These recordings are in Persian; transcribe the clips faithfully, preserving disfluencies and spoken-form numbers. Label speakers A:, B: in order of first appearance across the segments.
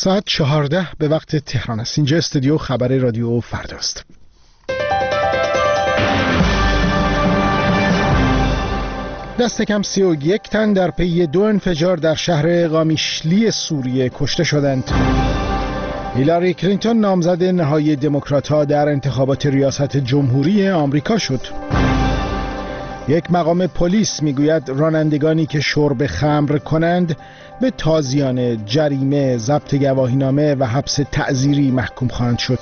A: ساعت چهارده به وقت تهران است. اینجا استودیو خبر رادیو فرداست. دست کم سی و یک تن در پی دو انفجار در شهر قامیشلی سوریه کشته شدند. هیلاری کلینتون نامزد نهایی دموکرات‌ها در انتخابات ریاست جمهوری آمریکا شد. یک مقام پلیس میگوید رانندگانی که شرب خمر کنند به تازیانه، جریمه، ضبط گواهینامه و حبس تعزیری محکوم خواهند شد.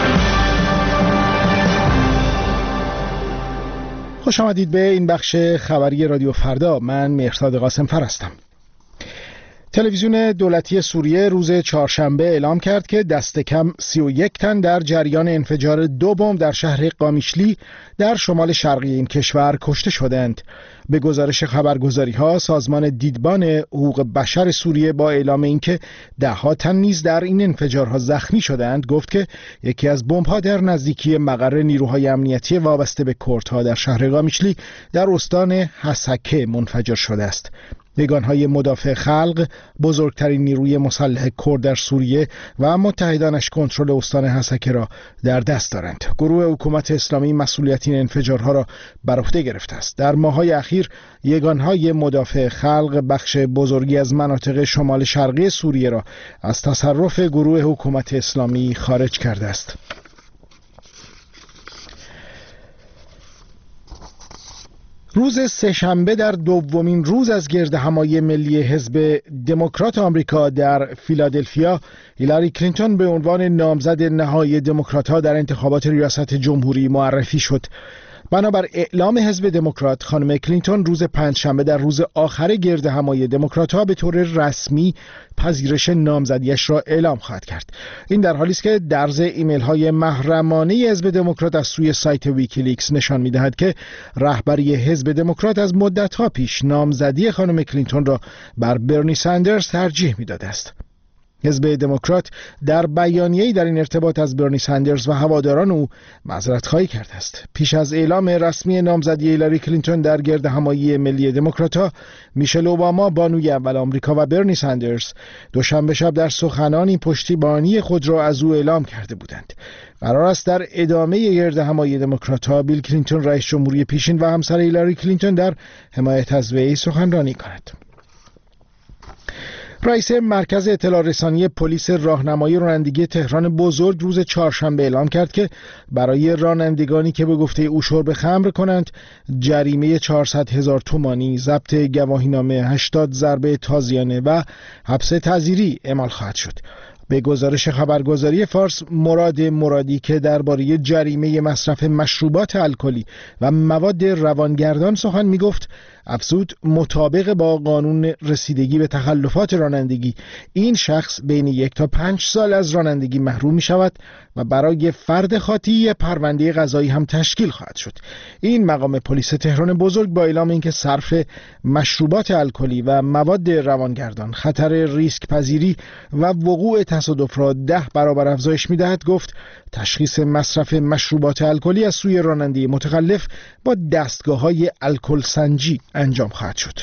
A: خوش آمدید به این بخش خبری رادیو فردا. من مهرزاد قاسم فر هستم. تلویزیون دولتی سوریه روز چهارشنبه اعلام کرد که دست کم سی و یک تن در جریان انفجار دو بمب در شهر قامیشلی در شمال شرقی این کشور کشته شدند. به گزارش خبرگزاری‌ها، سازمان دیدبان حقوق بشر سوریه با اعلام اینکه ده ها تن نیز در این انفجارها زخمی شدند، گفت که یکی از بمب‌ها در نزدیکی مقر نیروهای امنیتی وابسته به کردها در شهر قامیشلی در استان حسکه منفجر شده است. یگانهای مدافع خلق، بزرگترین نیروی مسلح کرد در سوریه و متحدانش کنترل استان حسکه را در دست دارند. گروه حکومت اسلامی مسئولیت این انفجارها را بر عهده گرفته است. در ماه‌های اخیر یگانهای مدافع خلق بخش بزرگی از مناطق شمال شرقی سوریه را از تصرف گروه حکومت اسلامی خارج کرده است. روز سه‌شنبه در دومین روز از گردهمایی ملی حزب دموکرات آمریکا در فیلادلفیا، هیلاری کلینتون به عنوان نامزد نهایی دموکرات‌ها در انتخابات ریاست جمهوری معرفی شد. بنابر اعلام حزب دموکرات، خانم کلینتون روز پنجشنبه در روز آخر گردهمایی دموکرات‌ها به طور رسمی پذیرش نامزدیش را اعلام خواهد کرد. این در حالی است که درز ایمیل‌های محرمانه حزب دموکرات از سوی سایت ویکیلیکس نشان می‌دهد که رهبری حزب دموکرات از مدت‌ها پیش نامزدی خانم کلینتون را بر برنی سندرز ترجیح می‌داده است. حزب دموکرات در بیانیه‌ای در این ارتباط از برنی سندرز و هواداران او معذرت‌خواهی کرده است. پیش از اعلام رسمی نامزدی هیلاری کلینتون در گردهمایی ملی دموکرات‌ها، میشل اوباما بانوی اول آمریکا و برنی سندرز دوشنبه شب در سخنانی پشتیبانی خود را از او اعلام کرده بودند. قرار است در ادامه گردهمایی دموکرات‌ها بیل کلینتون رئیس جمهوری پیشین و همسر هیلاری کلینتون در حمایت از وی سخنرانی کند. رئیس مرکز اطلاع رسانی پلیس راهنمایی رانندگی تهران بزرگ روز چهارشنبه اعلام کرد که برای رانندگانی که به گفته او شرب خمر کنند جریمه چهارصد هزار تومانی، ضبط گواهینامه، هشتاد ضربه تازیانه و حبس تعزیری اعمال خواهد شد. به گزارش خبرگزاری فارس، مراد مرادی که درباره جریمه مصرف مشروبات الکلی و مواد روانگردان سخن می‌گفت، افزود مطابق با قانون رسیدگی به تخلفات رانندگی این شخص بین یک تا پنج سال از رانندگی محروم می شود و برای فرد خاطی پرونده قضایی هم تشکیل خواهد شد. این مقام پلیس تهران بزرگ با اعلام اینکه صرف مشروبات الکلی و مواد روانگردان خطر ریسک پذیری و وقوع تصادف را ده برابر افزایش می دهد، گفت تشخیص مصرف مشروبات الکلی از سوی راننده متخلف با دستگاه‌های الکل سنجی انجام خواهد شد.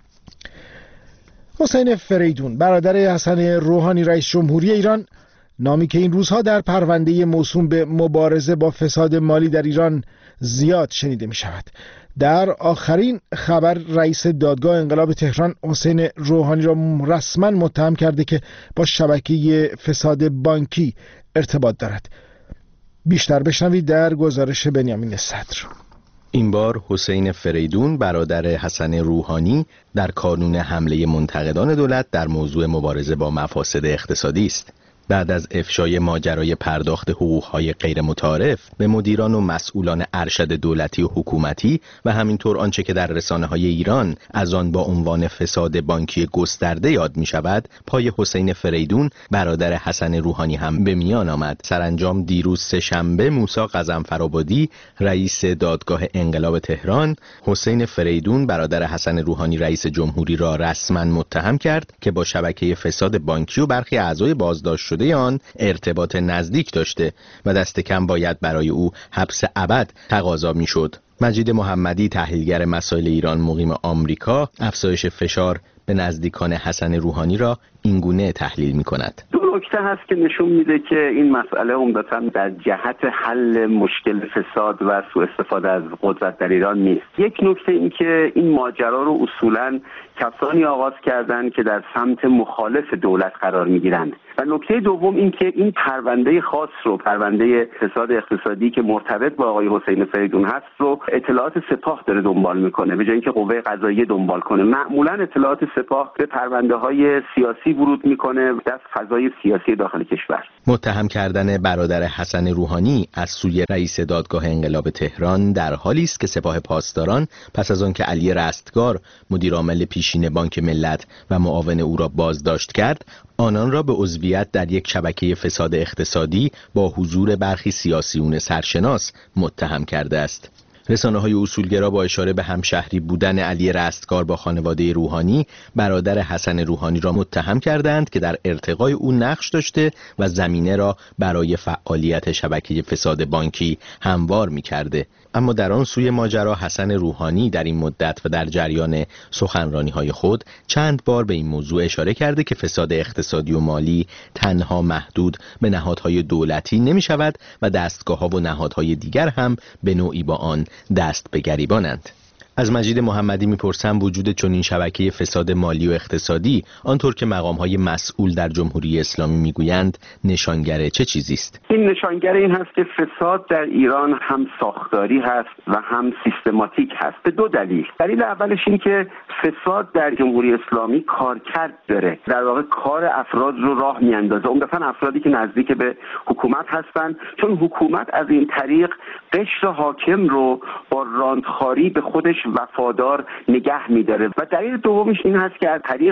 A: حسین فریدون، برادر حسن روحانی رئیس جمهوری ایران، نامی که این روزها در پرونده موسوم به مبارزه با فساد مالی در ایران زیاد شنیده می شود، در آخرین خبر رئیس دادگاه انقلاب تهران حسین روحانی را رسما متهم کرده که با شبکه فساد بانکی ارتباط دارد. بیشتر بشنوید در گزارش بنیامین صدر.
B: این بار حسین فریدون، برادر حسن روحانی، در کانون حمله منتقدان دولت در موضوع مبارزه با مفاسد اقتصادی است. بعد از افشای ماجرای پرداخت حقوق‌های غیر متعارف به مدیران و مسئولان ارشد دولتی و حکومتی و همینطور آنچه که در رسانه‌های ایران از آن با عنوان فساد بانکی گسترده یاد می‌شود، پای حسین فریدون، برادر حسن روحانی هم به میان آمد. سرانجام دیروز سه‌شنبه موسی غضنفرآبادی، رئیس دادگاه انقلاب تهران، حسین فریدون، برادر حسن روحانی رئیس جمهوری را رسما متهم کرد که با شبکه فساد بانکی و برخی اعضای بازداشت شده آن ارتباط نزدیک داشته و دست کم باید برای او حبس ابد تقاضا میشد. مجید محمدی، تحلیلگر مسائل ایران مقیم آمریکا، افزایش فشار به نزدیکان حسن روحانی را اینگونه تحلیل می‌کند.
C: دو نکته هست که نشون میده که این مسئله عمدتاً در جهت حل مشکل فساد و سوء استفاده از قدرت در ایران نیست. یک نکته این که این ماجرا رو اصولاً کسانی آغاز کردند که در سمت مخالف دولت قرار میگیرند. و نکته دوم این که این پرونده خاص رو، پرونده فساد اقتصادی که مرتبط با آقای حسین فریدون هست رو اطلاعات سپاه داره دنبال میکنه به جای اینکه قوه قضاییه دنبال کنه. معمولا اطلاعات سپاه به پرونده های سیاسی ورود میکنه در فضای سیاسی داخل کشور.
B: متهم کردن برادر حسن روحانی از سوی رئیس دادگاه انقلاب تهران در حالی است که سپاه پاسداران پس از آنکه علی رستگار مدیرعامل پیشین بانک ملت و معاون او را بازداشت کرد، آنان را به عضویت در یک شبکه فساد اقتصادی با حضور برخی سیاسیون سرشناس متهم کرده است. رسانه‌های اصولگرا با اشاره به همشهری بودن علی رستگار با خانواده روحانی، برادر حسن روحانی را متهم کردند که در ارتقای او نقش داشته و زمینه را برای فعالیت شبکه فساد بانکی هموار می‌کرده. اما در آن سوی ماجرا حسن روحانی در این مدت و در جریان سخنرانی‌های خود چند بار به این موضوع اشاره کرده که فساد اقتصادی و مالی تنها محدود به نهادهای دولتی نمی‌شود و دستگاه‌ها و نهادهای دیگر هم به نوعی با آن دست به گریبانند. از مجید محمدی میپرسم وجود چنین شبکه فساد مالی و اقتصادی آنطور که مقام‌های مسئول در جمهوری اسلامی میگویند نشانگر چه چیزی است؟
C: این نشانگر این هست که فساد در ایران هم ساختاری هست و هم سیستماتیک هست به دو دلیل. دلیل اولش این که فساد در جمهوری اسلامی کارکرد داره، در واقع کار افراد رو راه میاندازه، عمدتاً افرادی که نزدیک به حکومت هستند، چون حکومت از این طریق قشر حاکم رو با راندخاری به خودش وفادار نگه می‌داره. و دلیل دومش این هست که از طریق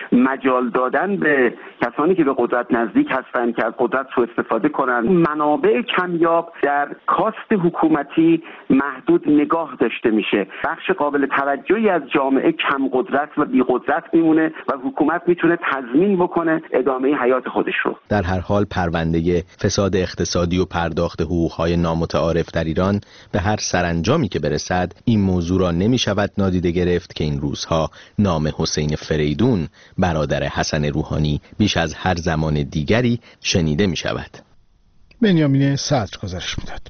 C: مجال دادن به کسانی که به قدرت نزدیک هستند که از قدرت سوء استفاده کنند، منابع کمیاب در کاست حکومتی محدود نگاه داشته میشه. بخش قابل توجهی از جامعه کم قدرت و بی قدرت میمونه و حکومت میتونه تضمین بکنه ادامه حیات خودش رو.
B: در هر حال پرونده فساد اقتصادی و پرداخت حقوق‌های نامتعارف در ایران به هر سرانجامی که برسد این موضوع را نمی شود نادیده گرفت که این روزها نام حسین فریدون برادر حسن روحانی بیش از هر زمان دیگری شنیده می شود.
A: بنیامین صدر گزارش میداد.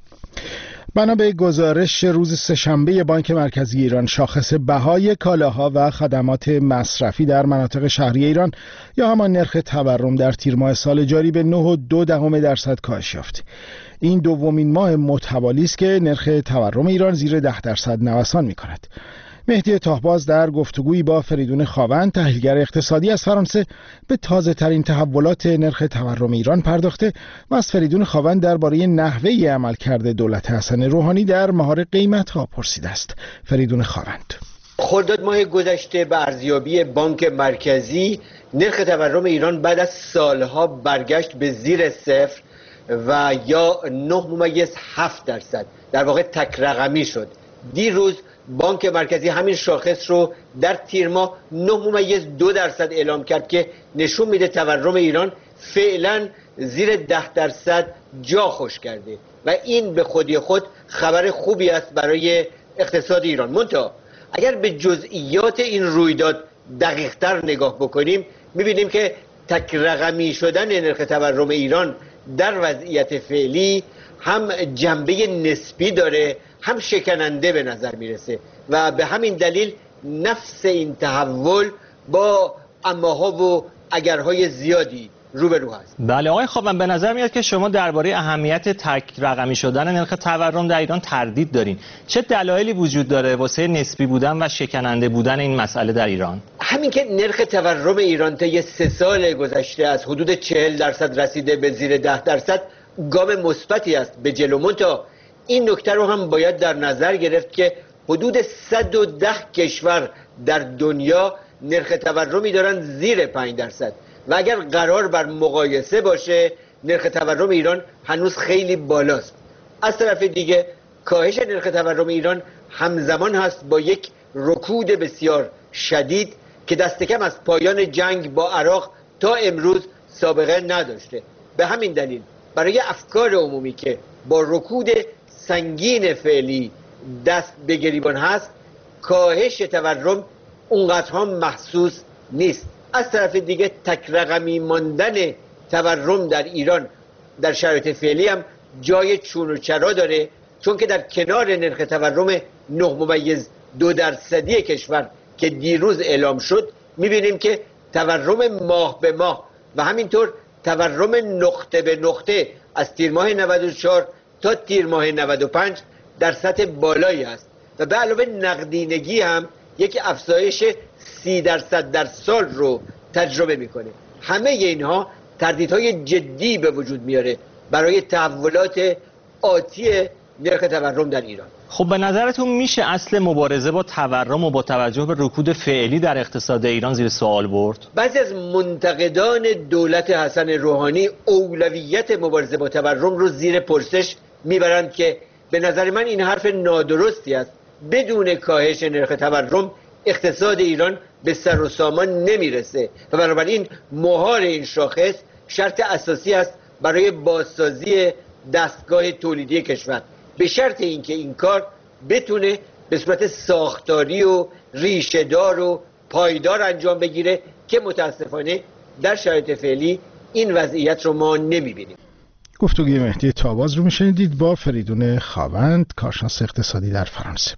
A: بنا به گزارش روز سه‌شنبه بانک مرکزی ایران، شاخص بهای کالاها و خدمات مصرفی در مناطق شهری ایران یا همان نرخ تورم در تیر ماه سال جاری به نه و دو دهم درصد کاهش یافت. این دومین ماه متوالی است که نرخ تورم ایران زیر ده درصد نوسان می‌کند. مهدی تاهباز در گفتگویی با فریدون خاوند، تحلیلگر اقتصادی از فرانسه، به تازه ترین تحولات نرخ تورم ایران پرداخته و از فریدون خاوند درباره نحوه عملکرد دولت حسن روحانی در مهار قیمت‌ها پرسیده است. فریدون خاوند:
D: خرداد ماه گذشته به ارزیابی بانک مرکزی نرخ تورم ایران بعد از سالها برگشت به زیر صفر و یا نه ممیز هفت درصد، در واقع تک رقمی شد. دیروز بانک مرکزی همین شاخص رو در تیر ماه نه ممیز دو درصد اعلام کرد که نشون میده تورم ایران فعلا زیر ده درصد جا خوش کرده و این به خودی خود خبر خوبی است برای اقتصاد ایران. منتها اگر به جزئیات این رویداد دقیق‌تر نگاه بکنیم میبینیم که تک رقمی شدن نرخ تورم ایران در وضعیت فعلی هم جنبه نسبی داره هم شکننده به نظر میرسه و به همین دلیل نفس این تحول با اماها و اگرهای زیادی روبرو هست.
E: بله آقای خاوند، به نظر میاد که شما درباره اهمیت تک رقمی شدن نرخ تورم در ایران تردید دارین. چه دلایلی وجود داره واسه نسبی بودن و شکننده بودن این مسئله در ایران؟
D: همین که نرخ تورم ایران طی سه سال گذشته از حدود چهل درصد رسیده به زیر ده درصد گام مثبتی است به جلو. منتها این نکته رو هم باید در نظر گرفت که حدود صد و ده کشور در دنیا نرخ تورمی دارن زیر پنج درصد و اگر قرار بر مقایسه باشه نرخ تورم ایران هنوز خیلی بالاست. از طرف دیگه کاهش نرخ تورم ایران همزمان هست با یک رکود بسیار شدید که دست کم از پایان جنگ با عراق تا امروز سابقه نداشته. به همین دلیل برای افکار عمومی که با رکود سنگین فعلی دست به گریبان هست، کاهش تورم اونقدر هم محسوس نیست. از طرف دیگه تک رقمی ماندن تورم در ایران در شرایط فعلی هم جای چون و چرا داره، چون که در کنار نرخ تورم نه ممیز دو درصدی کشور که دیروز اعلام شد میبینیم که تورم ماه به ماه و همینطور تورم نقطه به نقطه از تیر ماه نود و چهار تا تیر ماه نود و پنج در سطح بالایی است و به علاوه نقدینگی هم یک افزایش سی درصد در سال رو تجربه میکنه. همه اینها تهدیدهای جدی به وجود میاره برای تحولات آتی نرخ تورم در ایران.
E: خب به نظرتون میشه اصل مبارزه با تورم و با توجه به رکود فعلی در اقتصاد ایران زیر سوال برد؟
D: بعضی از منتقدان دولت حسن روحانی اولویت مبارزه با تورم رو زیر پرسش میبرند که به نظر من این حرف نادرستی است. بدون کاهش نرخ تورم اقتصاد ایران به سر و سامان نمیرسه و بنابراین مهار این شاخص شرط اساسی است برای بازسازی دستگاه تولیدی کشور، به شرط اینکه این کار بتونه به صورت ساختاری و ریشه‌دار و پایدار انجام بگیره که متاسفانه در شرایط فعلی این وضعیت رو ما نمیبینیم.
A: گفتگوی مهدی تاباز رو میشنیدید با فریدون خاوند، کارشناس اقتصادی در فرانسه.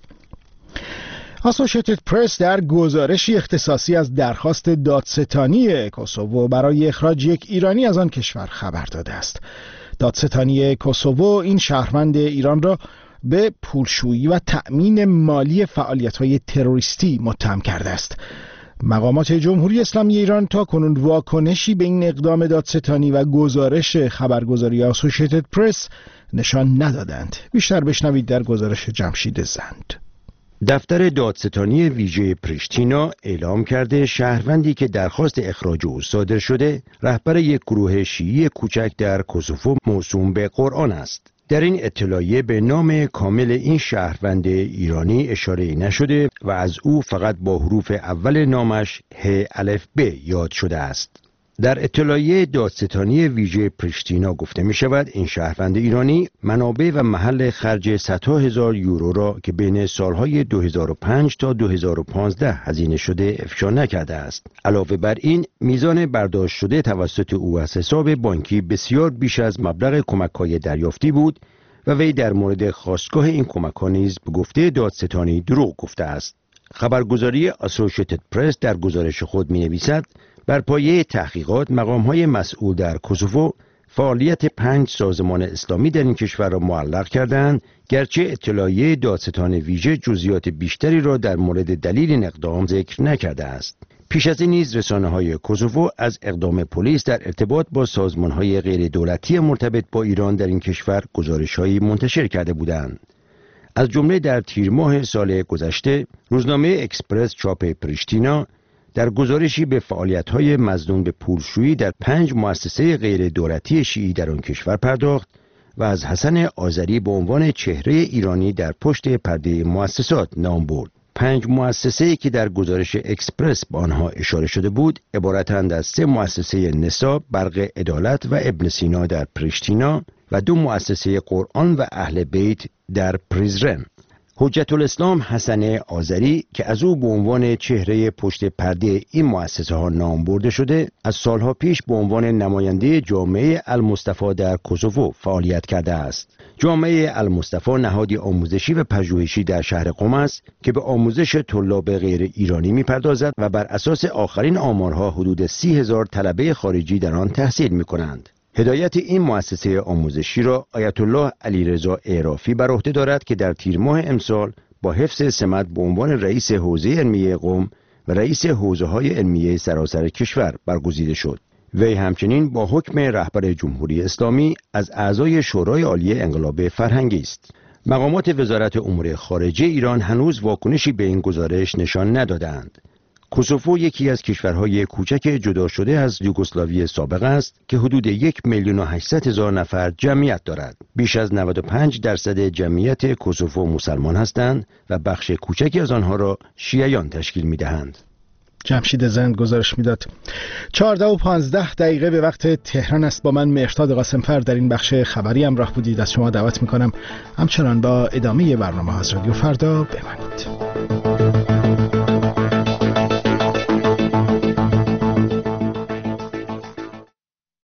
A: اسوسییتد پرس در گزارشی اختصاصی از درخواست دادستانی کوسوو برای اخراج یک ایرانی از آن کشور خبر داده است. دادستانی کوسوو این شهروند ایران را به پولشویی و تأمین مالی فعالیت‌های تروریستی متهم کرده است. مقامات جمهوری اسلامی ایران تا کنون واکنشی به این اقدام دادستانی و گزارش خبرگزاری اسوسییتد پرس نشان ندادند. بیشتر بشنوید در گزارش جمشید زند.
F: دفتر دادستانی ویژه پریشتینا اعلام کرده شهروندی که درخواست اخراج او صادر شده رهبر یک گروه شیعی کوچک در کوسوو موسوم به قرآن است. در این اطلاعیه به نام کامل این شهروند ایرانی اشاره نشده و از او فقط با حروف اول نامش ه الف ب یاد شده است. در اطلاعیه دادستانی ویژه پریشتینا گفته می شود این شهروند ایرانی منابع و محل خرج صدها هزار یورو را که بین سالهای دو هزار و پنج تا دو هزار و پانزده هزینه شده افشا نکرده است. علاوه بر این میزان برداشت شده توسط او از حساب بانکی بسیار بیش از مبلغ کمک‌های دریافتی بود و وی در مورد خواستگاه این کمک‌ها نیز به گفته دادستانی دروغ گفته است. خبرگزاری اسوسییتد پرس در گزارش خود می‌نویسد بر پایه تحقیقات مقام‌های مسئول در کوسوو فعالیت پنج سازمان اسلامی در این کشور را معلق کردند، گرچه اطلاعیه دادستان ویژه جزئیات بیشتری را در مورد دلیل این اقدام ذکر نکرده است. پیش از این نیز رسانه‌های کوسوو از اقدام پلیس در ارتباط با سازمان‌های غیر دولتی مرتبط با ایران در این کشور گزارش‌هایی منتشر کرده بودند. از جمله در تیر ماه سال گذشته روزنامه اکسپرس چاپ پریشتینا در گزارشی به فعالیت‌های مظنون به پولشویی در پنج مؤسسه غیر دولتی شیعی در آن کشور پرداخت و از حسن آذری به عنوان چهره ایرانی در پشت پرده مؤسسات نام برد. پنج مؤسسه‌ای که در گزارش اکسپرس به آنها اشاره شده بود عبارتند از سه مؤسسه نسا، برق عدالت و ابن سینا در پریشتینا و دو مؤسسه قرآن و اهل بیت در پریزرن. حجت الاسلام حسن آذری که از او به عنوان چهره پشت پرده این مؤسسه ها نام برده شده، از سالها پیش به عنوان نماینده جامعه المصطفی در کوسوو فعالیت کرده است. جامعه المصطفی نهادی آموزشی و پژوهشی در شهر قم است که به آموزش طلاب غیر ایرانی می‌پردازد و بر اساس آخرین آمارها حدود سی هزار طلبه خارجی در آن تحصیل می‌کنند. هدایت این مؤسسه آموزشی را آیت الله علیرضا اعرافی بر عهده دارد که در تیر ماه امسال با حفظ سمت به عنوان رئیس حوزه علمیه قم و رئیس حوزه‌های علمیه سراسر کشور برگزیده شد. وی همچنین با حکم رهبر جمهوری اسلامی از اعضای شورای عالی انقلاب فرهنگی است. مقامات وزارت امور خارجه ایران هنوز واکنشی به این گزارش نشان ندادند. کوسوو یکی از کشورهای کوچک جدا شده از یوگسلاوی سابق است که حدود یک میلیون و هشتصد هزار نفر جمعیت دارد. بیش از نود و پنج درصد جمعیت کوسوو مسلمان هستند و بخش کوچکی از آنها را شیعیان تشکیل می‌دهند.
A: جمشید زند گزارش میداد. چهارده و پانزده دقیقه به وقت تهران است. با من مهرداد قاسمفر در این بخش خبری همراه بودید. از شما دعوت میکنم همچنان با ادامه برنامه از رادیو فردا بمانید.